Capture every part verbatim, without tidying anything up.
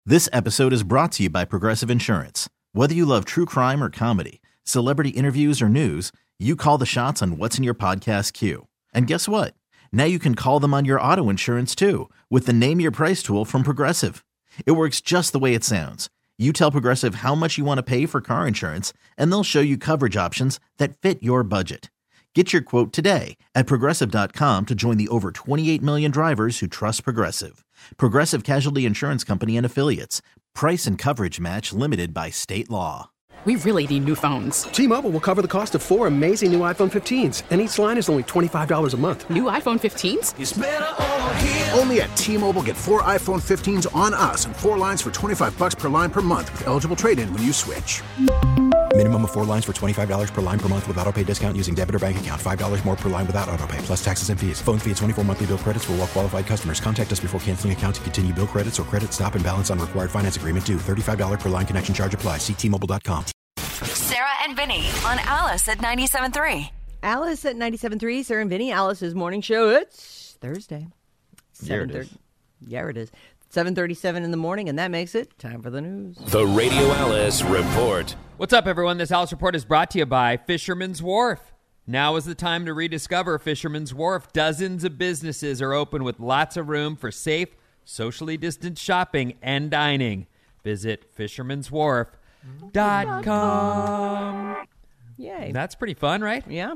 This episode is brought to you by Progressive Insurance. Whether you love true crime or comedy, celebrity interviews or news, you call the shots on what's in your podcast queue. And guess what? Now you can call them on your auto insurance too with the Name Your Price tool from Progressive. It works just the way it sounds. You tell Progressive how much you want to pay for car insurance, and they'll show you coverage options that fit your budget. Get your quote today at Progressive dot com to join the over twenty-eight million drivers who trust Progressive. Progressive Casualty Insurance Company and Affiliates. Price and coverage match limited by state law. We really need new phones. T-Mobile will cover the cost of four amazing new iPhone fifteens, and each line is only twenty-five dollars a month. New iPhone fifteens? It's better over here. Only at T-Mobile, get four iPhone fifteens on us and four lines for twenty-five bucks per line per month with eligible trade-in when you switch. Minimum of four lines for twenty-five dollars per line per month with autopay discount using debit or bank account. five dollars more per line without autopay, plus taxes and fees. Phone fee at twenty-four monthly bill credits for well-qualified customers. Contact us before canceling account to continue bill credits or credit stop and balance on required finance agreement due. thirty-five dollars per line connection charge applies. See T Mobile dot com. Sarah and Vinny on Alice at ninety-seven point three. Alice at ninety-seven point three. Sarah and Vinny, Alice's morning show. It's Thursday. Here it is. Yeah, it is. seven thirty-seven in the morning, and that makes it time for the news. The Radio Alice Report. What's up, everyone? This Alice Report is brought to you by Fisherman's Wharf. Now is the time to rediscover Fisherman's Wharf. Dozens of businesses are open with lots of room for safe, socially distanced shopping and dining. Visit fishermans wharf dot com. Yay. That's pretty fun, right? Yeah.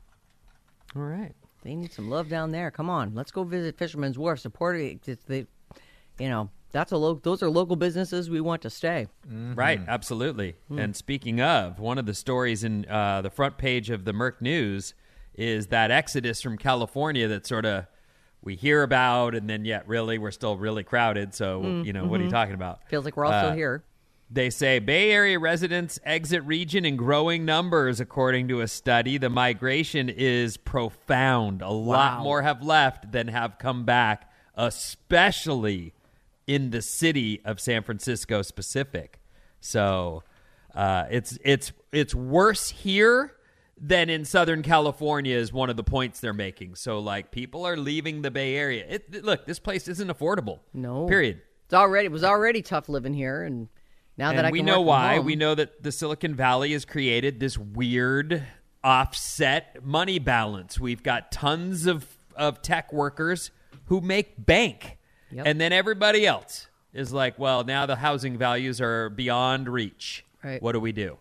All right. They need some love down there. Come on. Let's go visit Fisherman's Wharf. Support it. It's the, you know, that's a lo- those are local businesses we want to stay. Mm-hmm. Right. Absolutely. Mm. And speaking of, one of the stories in uh, the front page of the Merc News is that exodus from California that sort of we hear about, and then yet really we're still really crowded. So, mm, you know, mm-hmm. what are you talking about? Feels like we're also uh, here. They say Bay Area residents exit region in growing numbers, according to a study. The migration is profound. A wow. lot more have left than have come back, especially in the city of San Francisco specific. So uh, it's it's it's worse here than in Southern California is one of the points they're making. So, like, people are leaving the Bay Area. It, look, this place isn't affordable. No. Period. It's already it was already tough living here, and now and that I we can know work why. from home. We know that the Silicon Valley has created this weird offset money balance. We've got tons of, of tech workers who make bank. Yep. And then everybody else is like, well, now the housing values are beyond reach. Right. What do we do?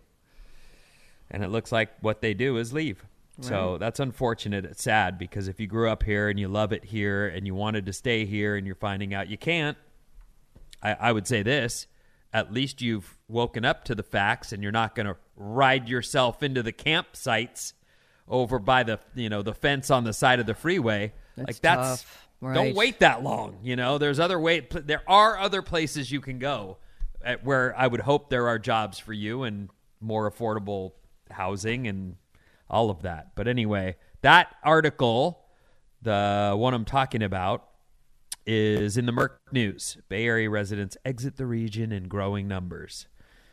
And it looks like what they do is leave. Right. So that's unfortunate. It's sad because if you grew up here and you love it here and you wanted to stay here and you're finding out you can't, I, I would say this. At least you've woken up to the facts and you're not going to ride yourself into the campsites over by the, you know, the fence on the side of the freeway. That's like that's tough. Right. Don't wait that long. You know, there's other way. There are other places you can go at where I would hope there are jobs for you and more affordable housing and all of that. But anyway, that article, the one I'm talking about, is in the Merc News. Bay Area residents exit the region in growing numbers.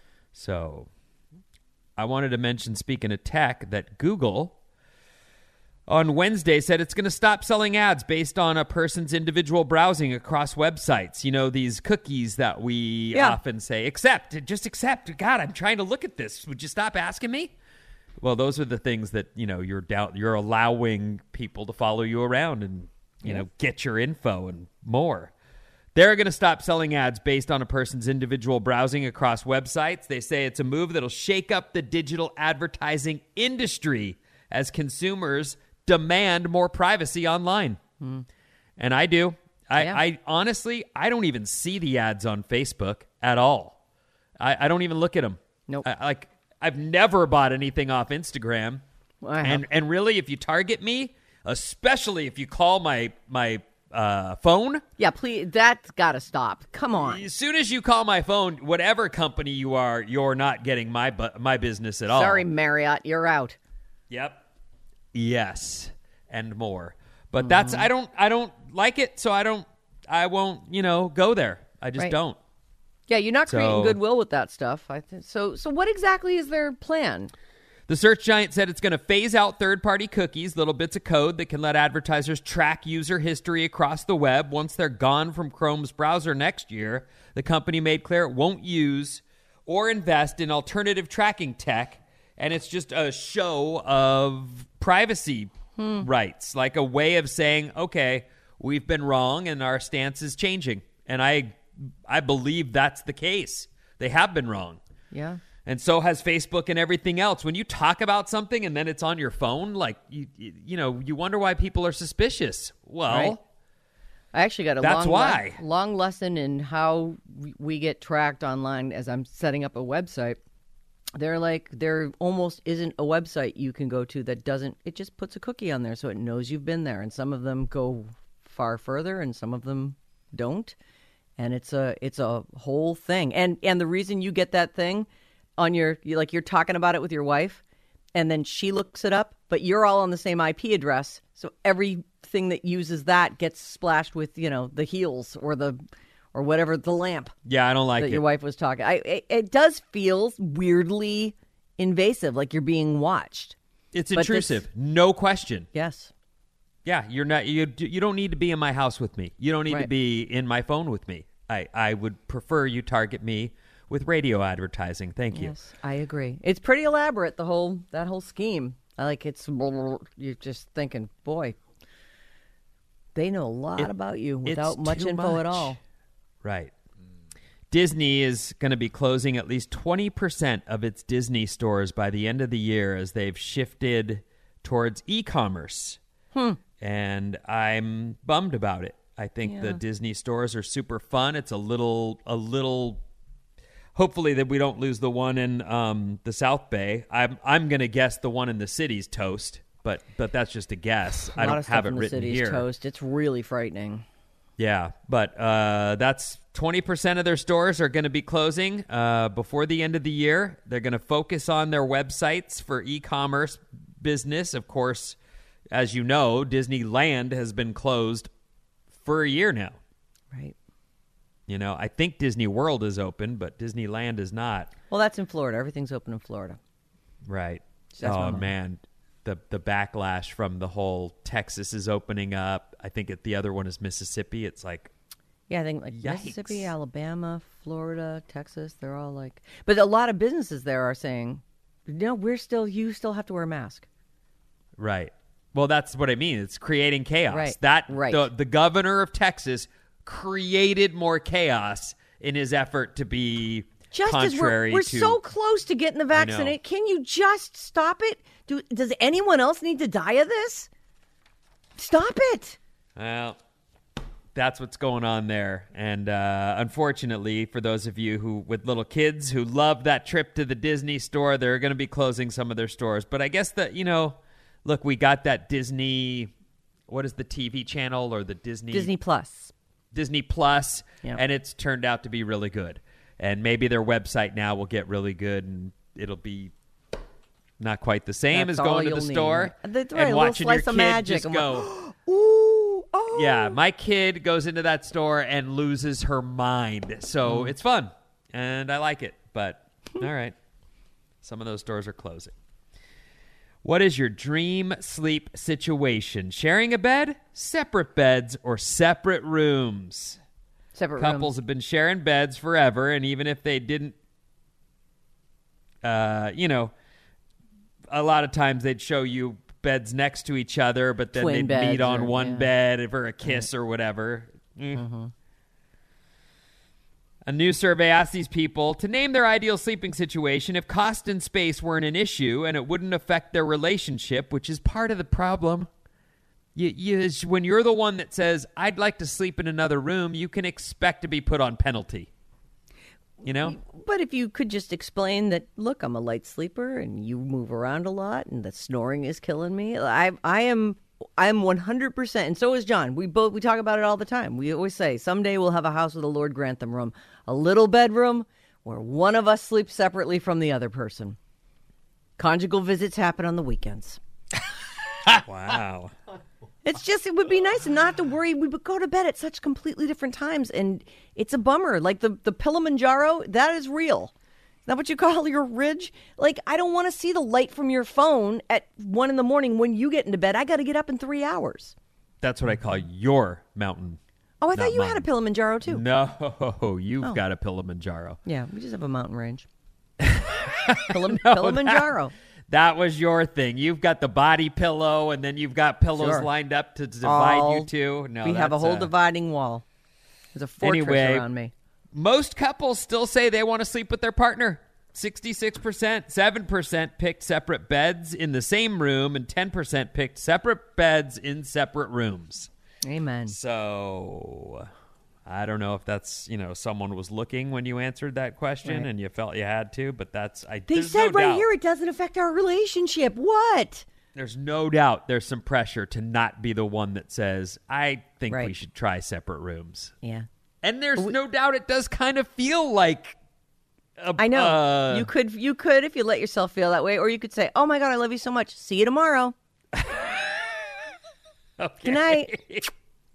So I wanted to mention, speaking of tech, that Google on Wednesday said it's going to stop selling ads based on a person's individual browsing across websites. You know, these cookies that we yeah. often say, accept, just accept. God, I'm trying to look at this. Would you stop asking me? Well, those are the things that, you know, you're down, you're allowing people to follow you around and, you yeah. know, get your info and more. They're going to stop selling ads based on a person's individual browsing across websites. They say it's a move that'll shake up the digital advertising industry as consumers demand more privacy online. Mm. And I do. I, yeah. I honestly, I don't even see the ads on Facebook at all. I, I don't even look at them. Nope. I, like, I've never bought anything off Instagram. Well, and and really, if you target me, especially if you call my my uh, phone. Yeah, please, that's got to stop. Come on. As soon as you call my phone, whatever company you are, you're not getting my bu- my business at all. Sorry, Marriott, you're out. Yep. Yes, and more. But mm-hmm. that's I don't I don't like it, so I don't I won't, you know, go there. I just right. don't. Yeah, you're not so, creating goodwill with that stuff. I th- so so what exactly is their plan? The search giant said it's going to phase out third-party cookies, little bits of code that can let advertisers track user history across the web. Once they're gone from Chrome's browser next year, The company made clear it won't use or invest in alternative tracking tech, and it's just a show of privacy hmm. rights, like a way of saying, okay, we've been wrong and our stance is changing. And I I believe that's the case. They have been wrong. Yeah. And so has Facebook and everything else. When you talk about something and then it's on your phone, like, you you, you know, you wonder why people are suspicious. Well, right. I actually got a that's long, why. Le- long lesson in how we get tracked online as I'm setting up a website. They're like, there almost isn't a website you can go to that doesn't, it just puts a cookie on there so it knows you've been there. And some of them go far further and some of them don't. And it's a it's a whole thing. And and the reason you get that thing on your, you like you're talking about it with your wife and then she looks it up, but you're all on the same I P address. So everything that uses that gets splashed with, you know, the heels or the or whatever, the lamp. Yeah, I don't like that it. Your wife was talking. I it, it does feel weirdly invasive, like you're being watched. It's But intrusive, this- no question. Yes. Yeah, you're not. You you don't need to be in my house with me. You don't need to Right. be in my phone with me. I, I would prefer you target me with radio advertising. Thank you. Yes, I agree. It's pretty elaborate, the whole that whole scheme. I like it's you're just thinking, boy, they know a lot It- about you it's without much too info at much. all. Right. Disney is going to be closing at least twenty percent of its Disney stores by the end of the year as they've shifted towards e-commerce. Hmm. And I'm bummed about it. I think the Yeah. Disney stores are super fun. It's a little, a little. Hopefully that we don't lose the one in um, the South Bay. I'm, I'm going to guess the one in the city's toast, but, but that's just a guess. A I lot don't of stuff have it in the written city's here. toast. It's really frightening. Yeah, but uh, that's twenty percent of their stores are going to be closing uh, before the end of the year. They're going to focus on their websites for e-commerce business. Of course, as you know, Disneyland has been closed for a year now. Right. You know, I think Disney World is open, but Disneyland is not. Well, that's in Florida. Everything's open in Florida. Right. That's my oh, mind. man. The the backlash from the whole Texas is opening up. I think it, the other one is Mississippi. It's like, Yeah, I think like Yikes. Mississippi, Alabama, Florida, Texas, they're all like, but a lot of businesses there are saying, no, we're still, you still have to wear a mask. right. Well, that's what I mean. It's creating chaos. Right, That right. The, the governor of Texas created more chaos in his effort to be Just as we're, contrary we're to. so close to getting the I know. vaccine, can you just stop it? Do, does anyone else need to die of this? Stop it. Well, that's what's going on there. And uh, unfortunately, for those of you who with little kids who love that trip to the Disney store, they're going to be closing some of their stores. But I guess that, you know, look, we got that Disney, what is the T V channel or the Disney? Disney Plus. Disney Plus, Yep. and it's turned out to be really good. And maybe their website now will get really good, and it'll be not quite the same That's as all going to you'll the need. store That's right, a and little watching your slice of kid magic. just I'm go. like, ooh, oh. Yeah, my kid goes into that store and loses her mind. So Mm. it's fun, and I like it. But all right, some of those stores are closing. What is your dream sleep situation? Sharing a bed, separate beds, or separate rooms? Separate Couples rooms. have been sharing beds forever, and even if they didn't, uh, you know, a lot of times they'd show you beds next to each other, but then Twin they'd meet beds on or- one yeah. bed for a kiss or whatever. Mm. Mm-hmm. A new survey asked these people to name their ideal sleeping situation if cost and space weren't an issue and it wouldn't affect their relationship, which is part of the problem. You, you, when you're the one that says, I'd like to sleep in another room, you can expect to be put on penalty. You know? But if you could just explain that, look, I'm a light sleeper and you move around a lot and the snoring is killing me. I I am I'm one hundred percent, and so is John. We both we talk about it all the time. We always say someday we'll have a house with a Lord Grantham room, a little bedroom where one of us sleeps separately from the other person. Conjugal visits happen on the weekends. Wow. It's just, it would be nice and not have to worry. We would go to bed at such completely different times, and it's a bummer. Like the, the Kilimanjaro, that is real. Is that what you call your ridge? Like, I don't want to see the light from your phone at one in the morning when you get into bed. I got to get up in three hours. That's what I call your mountain. Oh, I Not thought you mine. had a Kilimanjaro too. No, you've Oh. got a Kilimanjaro. Yeah, we just have a mountain range. Kilim- Kilimanjaro. That was your thing. You've got the body pillow, and then you've got pillows Sure. lined up to divide All- you two. No, we have a that's, whole uh, dividing wall. There's a fortress Anyway, around me. Most couples still say they want to sleep with their partner. sixty-six percent, seven percent picked separate beds in the same room, and ten percent picked separate beds in separate rooms. Amen. So I don't know if that's, you know, someone was looking when you answered that question Right. and you felt you had to, but that's I They there's said no right doubt. here it doesn't affect our relationship. What? There's no doubt there's some pressure to not be the one that says, I think we Right. should try separate rooms. Yeah. And there's no doubt it does kind of feel like a, I know. uh, you could you could if you let yourself feel that way, or you could say, "Oh my God, I love you so much. See you tomorrow." okay. Good night.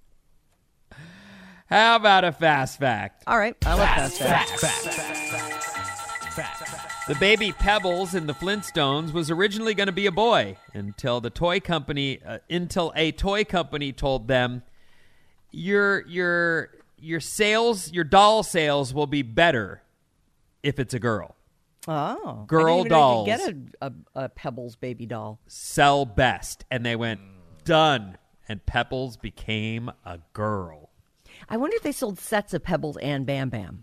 How about a fast fact? All right. I love fast facts. The baby Pebbles in the Flintstones was originally going to be a boy until the toy company, uh, until a toy company told them, your your your sales, your doll sales will be better if it's a girl. Oh, Girl I didn't even dolls. know you could get a, a, a Pebbles baby doll. Sell best, and they went done, and Pebbles became a girl. I wonder if they sold sets of Pebbles and Bam Bam.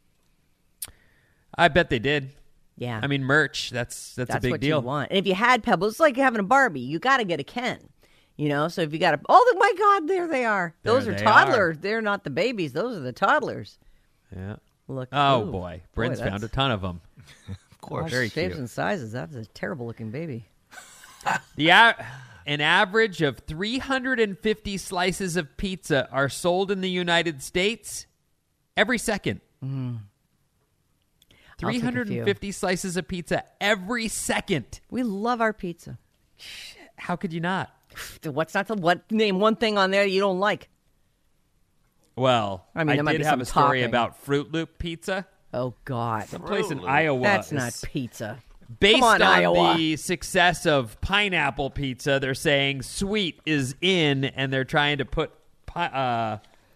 I bet they did. Yeah, I mean, merch. That's that's, that's a big what deal. you want. And if you had Pebbles, it's like having a Barbie. You got to get a Ken. You know, so if you got a, oh my God, there they are. There Those are they toddlers. are. They're not the babies. Those are the toddlers. Yeah. Look. Oh ooh, boy, Bryn's that's- found a ton of them. Of course. Very shapes cute. and sizes. That's a terrible looking baby. The a- an average of three hundred fifty slices of pizza are sold in the United States every second. Mm. three hundred fifty slices of pizza every second. We love our pizza. How could you not? What's not the what? Name one thing on there you don't like. Well, I mean, there might did be have some a story topping. about Fruit Loop pizza. Oh God, Someplace in Iowa. That's is- not pizza. Based Come on, on Iowa. the success of pineapple pizza, they're saying sweet is in, and they're trying to put pi- uh,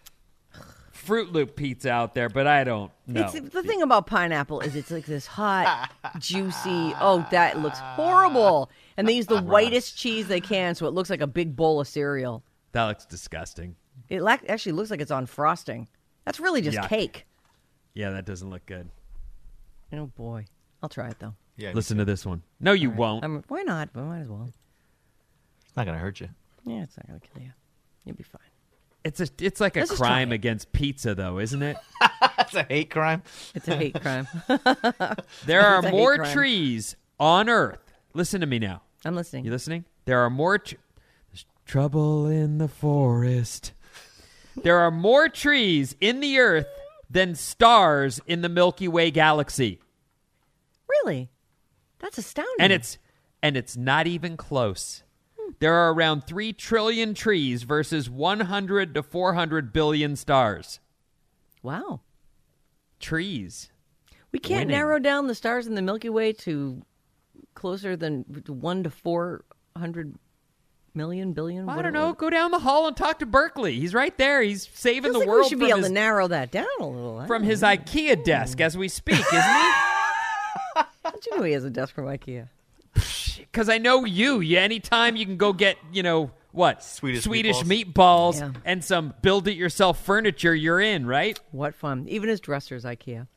Fruit Loop pizza out there, but I don't know. It's, the thing about pineapple is it's like this hot, juicy. Oh, that looks horrible. And they use the whitest cheese they can, so it looks like a big bowl of cereal. That looks disgusting. It la- actually looks like it's on frosting. That's really just Yuck. cake. Yeah, that doesn't look good. Oh boy, I'll try it though. Yeah, Listen to this one. No, you All right. won't. I'm, why not? But might as well. it's not gonna hurt you. Yeah, it's not gonna kill you. You'll be fine. It's a, it's like a Let's just try crime it. against pizza, though, isn't it? That's a hate crime. It's a hate crime. There are It's a hate more crime. trees on Earth. Listen to me now. I'm listening. You listening? There are more. Tr- There's trouble in the forest. There are more trees in the Earth than stars in the Milky Way galaxy, Really? That's astounding. and it's and it's not even close. There are around three trillion trees versus one hundred to four hundred billion stars. wow. Trees. We can't Winning. narrow down the stars in the Milky Way to closer than one to four hundred million billion. I What- don't know. what- Go down the hall and talk to Berkeley. He's right there. He's saving Feels the like world we should from be able his, to narrow that down a little. I from don't his know. IKEA desk as we speak, isn't he? How'd you know he has a desk from IKEA? Because I know you. Yeah, anytime you can go get, you know, what? Swedish meatballs, Yeah. and some build-it-yourself furniture, you're in, right? What fun! Even his dresser's IKEA.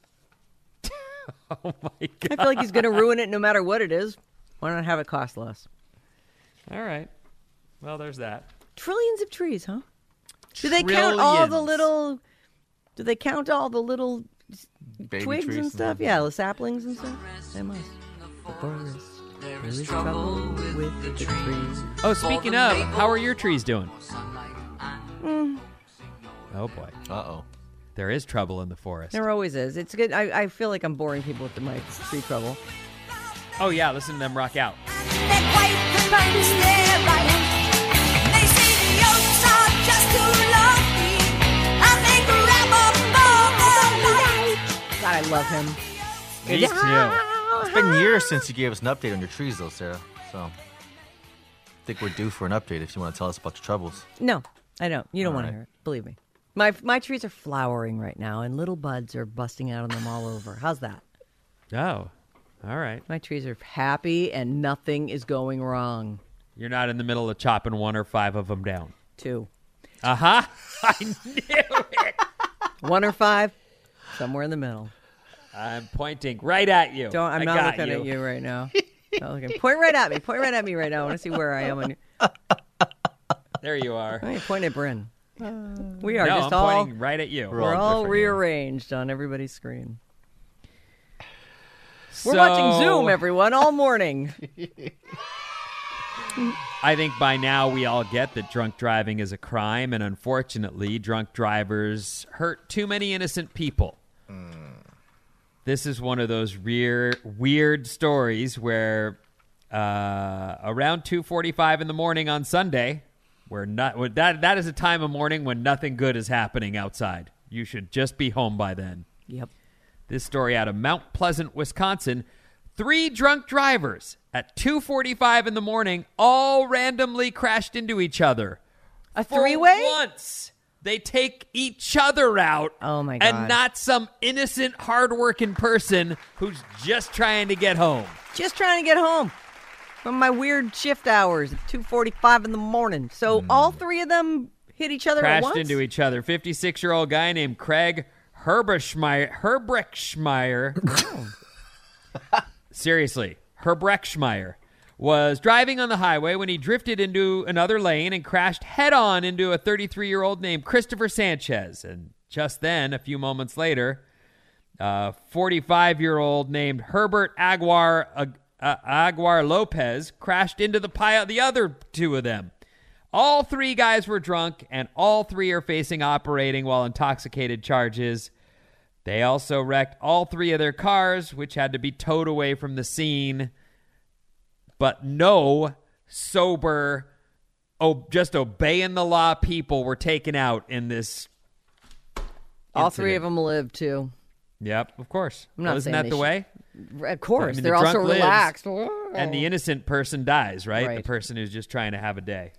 Oh, my I God. feel like he's going to ruin it no matter what it is. Why not have it cost less? All right. Well, there's that. Trillions of trees, huh? Do they count all the Trillions. little? Do they count all the little Baby twigs trees and stuff? stuff. Yeah, the saplings and stuff. They must. The forest. There is trouble with the trees. Oh, speaking of, how are your trees doing? Mm, Oh, boy. Uh oh. There is trouble in the forest. there always is. It's good. I, I feel like I'm boring people with the my tree trouble. Oh, yeah. Listen to them rock out. God, I love him. Me too. It's been years since you gave us an update on your trees, though, Sarah. So I think we're due for an update if you want to tell us about your troubles. No, I don't. You don't All want to right. hear it. Believe me. My my trees are flowering right now, and little buds are busting out on them all over. How's that? Oh, all right. My trees are happy, and nothing is going wrong. You're not in the middle of chopping one or five of them down. Two. Uh-huh. I knew it. One or five, somewhere in the middle. I'm pointing right at you. Don't. I'm I not got looking you. at you right now. Not looking. Point right at me. Point right at me right now. I want to see where I am on you. There you are. Hey, point at Bryn. We are no, just I'm all pointing right at you. We're, we're all, all rearranged on everybody's screen. So, we're watching Zoom, everyone, all morning. I think by now we all get that drunk driving is a crime, and unfortunately, drunk drivers hurt too many innocent people. Mm. This is one of those rear, weird stories where uh, around two forty-five in the morning on Sunday, where not that that is a time of morning when nothing good is happening outside. You should just be home by then. Yep. This story out of Mount Pleasant, Wisconsin. Three drunk drivers at two forty-five in the morning all randomly crashed into each other. A three-way? For once, they take each other out. Oh, my God. And not some innocent, hardworking person who's just trying to get home. Just trying to get home from my weird shift hours at two forty-five in the morning. So mm. all three of them hit each other crashed at once? Crashed into each other. fifty-six-year-old guy named Craig Herberschmeyer. Herbrickschmeyer. Oh. Seriously, Herbrickschmeyer was driving on the highway when he drifted into another lane and crashed head-on into a thirty-three-year-old named Christopher Sanchez. And just then, a few moments later, a forty-five-year-old named Herbert Aguar uh, uh, Aguar Lopez crashed into the pile, the other two of them. All three guys were drunk, and all three are facing operating while intoxicated charges. They also wrecked all three of their cars, which had to be towed away from the scene. But no sober, oh, just obeying the law people were taken out in this All incident. three of them lived, too. Yep, of course. I'm not well, isn't saying that they the way? Of course. I mean, They're the also drunk lives, relaxed. And the innocent person dies, right? Right. The person who's just trying to have a day.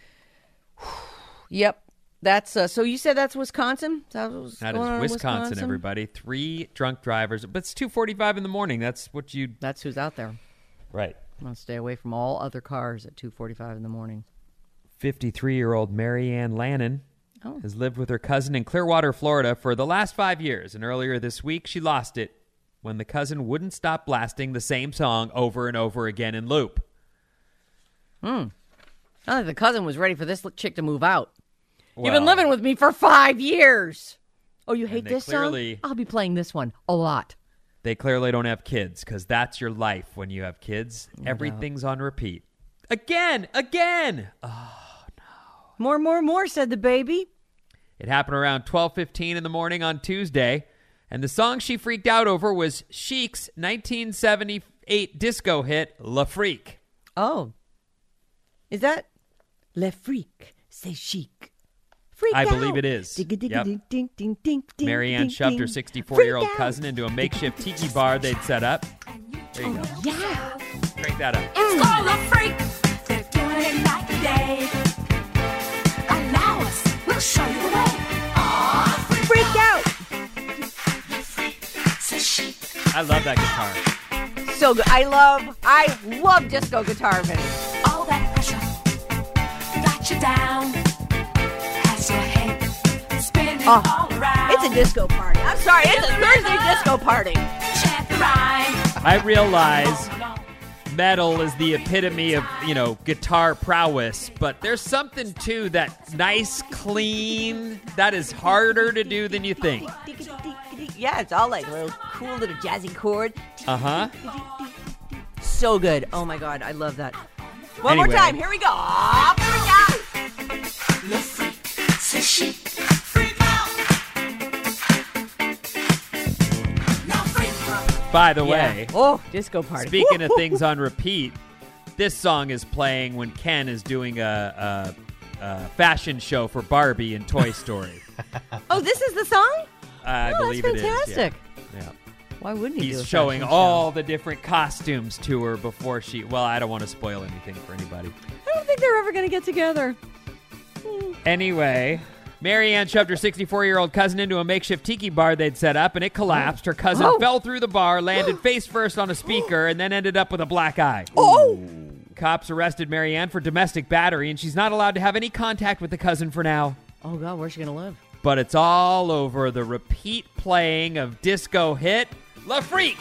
Yep. That's uh, so you said that's Wisconsin? That, was that going is on Wisconsin, Wisconsin, everybody. Three drunk drivers. But it's two forty-five in the morning. That's what you... That's who's out there. Right. I'm going to stay away from all other cars at two forty-five in the morning. fifty-three-year-old Mary Ann Lannon oh. has lived with her cousin in Clearwater, Florida for the last five years. And earlier this week, she lost it when the cousin wouldn't stop blasting the same song over and over again in loop. Hmm. I think the cousin was ready for this chick to move out. Well, You've been living with me for five years. Oh, you hate this clearly, song? I'll be playing this one a lot. They clearly don't have kids because that's your life when you have kids. No Everything's doubt. on repeat. Again, again. Oh, no. More, more, more, said the baby. It happened around twelve fifteen in the morning on Tuesday, and the song she freaked out over was Chic's nineteen seventy-eight disco hit, La Freak. Oh. Is that Le Freak, c'est chic. Freak I out. believe it is. Digga, digga, Yep. ding, ding, ding, ding, ding, Mary Ann ding, shoved ding. her sixty-four-year-old Freak cousin out. into a makeshift tiki bar they'd set up. There you Oh, go. yeah. Crank that up. It's called a freak. They're doing it night and day. Allow us. We'll show you the way. Aw, Freak out. I love that guitar. So good. I love, I love disco guitar, Vinny. all that pressure got you down. Has your head spinning Oh, all around. it's a disco party. I'm sorry, it's a Thursday disco party. Chant the rhyme. I realize metal is the epitome of, you know, guitar prowess, but there's something to that nice, clean, that is harder to do than you think. Yeah, it's all like a little cool little jazzy chord. Uh-huh. So good. Oh my God, I love that. One Anyway. more time. Here we go. Here we go. Le freak, c'est chic. Freak out. Now freak. By the Yeah. way, Oh, disco party. speaking of things on repeat, this song is playing when Ken is doing a, a, a fashion show for Barbie in Toy Story. Oh, this is the song? I Oh, believe that's it is. fantastic. Yeah. Yeah. Why wouldn't he do a He's showing fashion all show? the different costumes to her before she... Well, I don't want to spoil anything for anybody. I don't think they're ever going to get together. Anyway, Marianne shoved her sixty-four-year-old cousin into a makeshift tiki bar they'd set up, and it collapsed. Her cousin Oh. fell through the bar, landed face first on a speaker, and then ended up with a black eye. Oh! Cops arrested Marianne for domestic battery, and she's not allowed to have any contact with the cousin for now. Oh, God, where's she going to live? But it's all over the repeat playing of disco hit La Freak.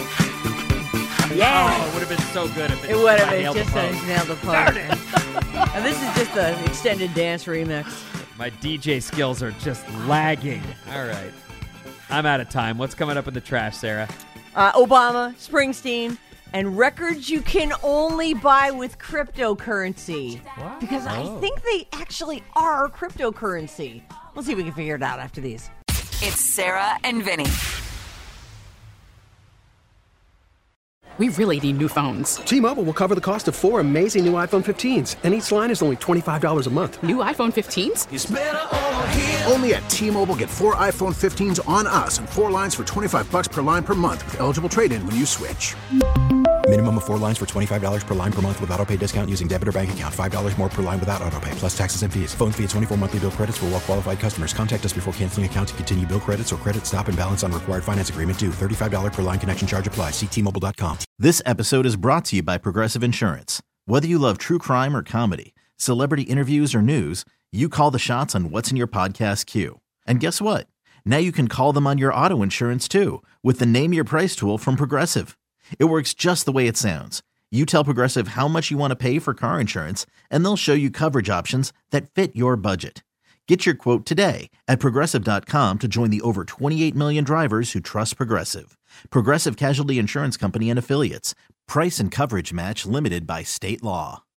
Yeah. Oh, it would have been so good if it, It would have I been nailed just the a pose. nailed the Darn pose. And this is just the extended dance remix. My D J skills are just lagging. All right. I'm out of time. What's coming up in the trash, Sarah? Uh, Obama, Springsteen, and records you can only buy with cryptocurrency. What? Because I Oh. think they actually are cryptocurrency. We'll see if we can figure it out after these. It's Sarah and Vinny. We really need new phones. T-Mobile will cover the cost of four amazing new iPhone fifteens, and each line is only twenty-five dollars a month. New iPhone fifteens? Only at T-Mobile, get four iPhone fifteens on us and four lines for twenty-five bucks per line per month with eligible trade-in when you switch. Minimum of four lines for twenty-five dollars per line per month with autopay discount using debit or bank account. five dollars more per line without autopay, plus taxes and fees. Phone fee at twenty-four monthly bill credits for well-qualified customers. Contact us before canceling account to continue bill credits or credit stop and balance on required finance agreement due. thirty-five dollars per line connection charge applies. See T Mobile dot com. This episode is brought to you by Progressive Insurance. Whether you love true crime or comedy, celebrity interviews or news, you call the shots on what's in your podcast queue. And guess what? Now you can call them on your auto insurance too with the Name Your Price tool from Progressive. It works just the way it sounds. You tell Progressive how much you want to pay for car insurance, and they'll show you coverage options that fit your budget. Get your quote today at Progressive dot com to join the over twenty-eight million drivers who trust Progressive. Progressive Casualty Insurance Company and Affiliates. Price and coverage match limited by state law.